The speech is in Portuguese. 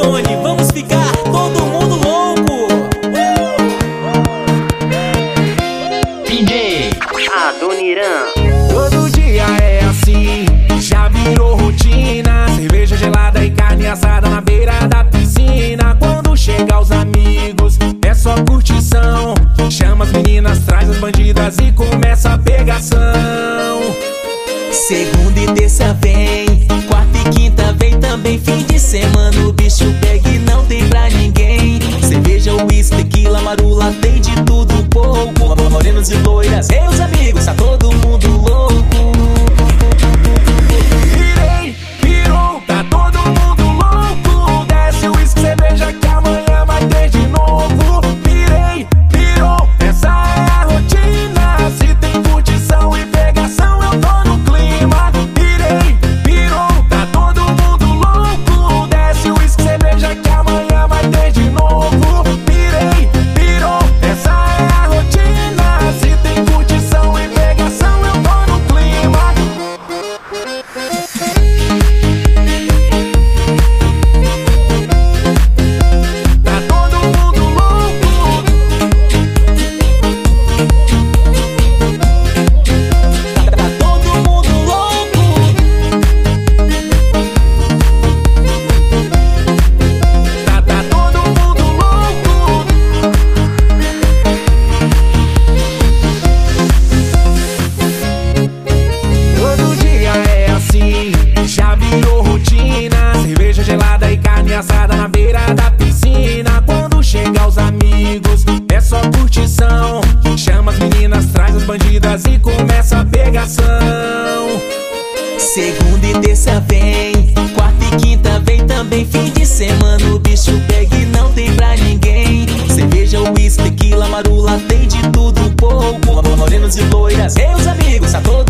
Tony, vamos ficar todo mundo louco. DJ Adoniran. Todo dia é assim, já virou rotina. Cerveja gelada e carne assada na beira da piscina. Quando chega os amigos, é só curtição. Chama as meninas, traz as bandidas e começa a pegação. Segunda e terça vem, quarta e quinta vem também. Fim de semana o bicho pega e não tem pra ninguém. Cerveja, uísque, tequila, marula, tem de tudo um pouco. Morenos e loiras, meus amigos, tá todo mundo louco. Virei, virou, tá todo mundo louco. Desce o uísque, cerveja que amanhã vai ter de novo. Virei, virou, essa é a rotina. Se tem curtição e pegação, eu tô no clima. Virei, virou, tá todo mundo louco. Desce o uísque, cerveja que amanhã vai ter de novo. Virei, virou, essa é a rotina. Se tem curtição e pegação, eu tô no clima. Tá todo mundo louco. Tá todo mundo louco. Tá todo mundo louco. Todo dia é assim, já virou rotina. Cerveja gelada e carne assada na beira da piscina. Quando chega os amigos, é só curtição. Chama as meninas, traz as bandidas e começa a pegação. Segunda e terça vem, quarta e quinta vem também. Fim de semana o bicho pega e não tem pra ninguém. Cerveja, uísque, tequila, marula, tem de tudo um pouco. Morenos e loiras, meus amigos, tá todo